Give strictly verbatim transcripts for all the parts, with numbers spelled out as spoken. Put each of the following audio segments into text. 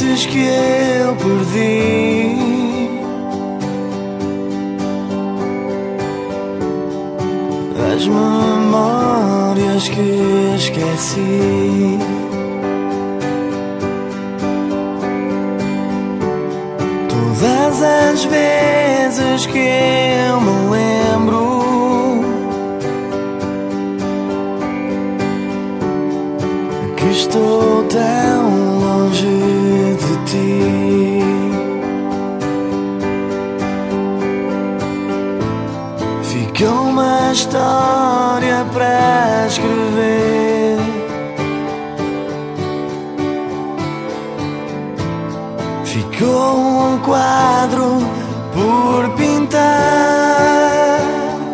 noites que eu perdi, as memórias que esqueci. Todas as vezes que eu me lembro que estou tão longe de ti, fica uma história para escrever, ficou um quadro por pintar.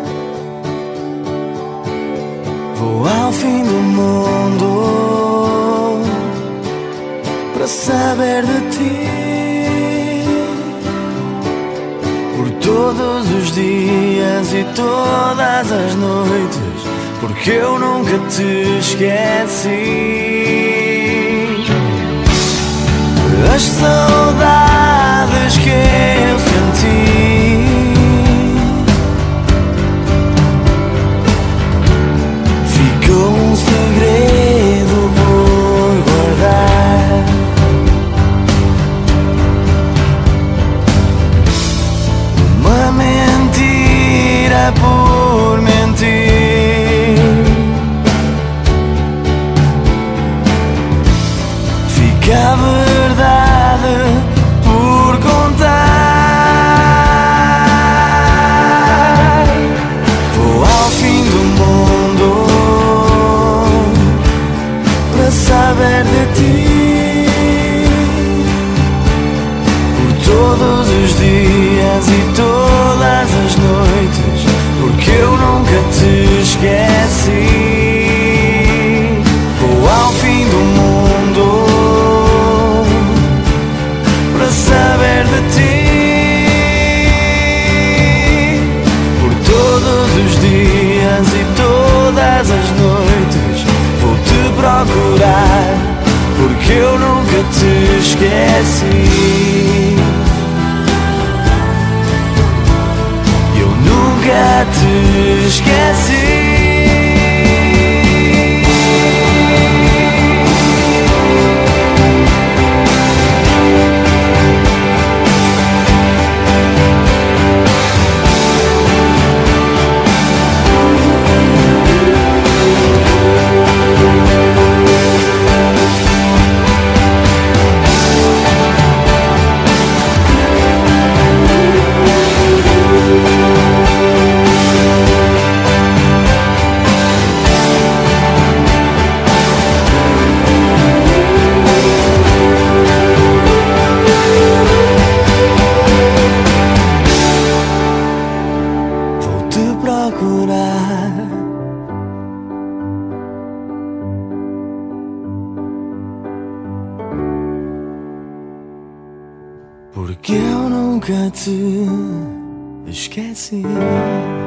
Vou ao fim do mundo para saber de ti, por todos os dias e todas as noites, porque eu nunca te esqueci. As saudades que eu senti ficou um segredo por guardar. Uma mentira por mentir, fica a verdade por contar. Vou ao fim do mundo para saber de ti, por todos os dias e todas as noites, porque eu nunca te esqueci. Vou ao fim do mundo para saber de ti, por todos os dias e todas as noites, vou te procurar, porque eu nunca te esqueci. Eu nunca te esqueci. Porque eu nunca te esqueci.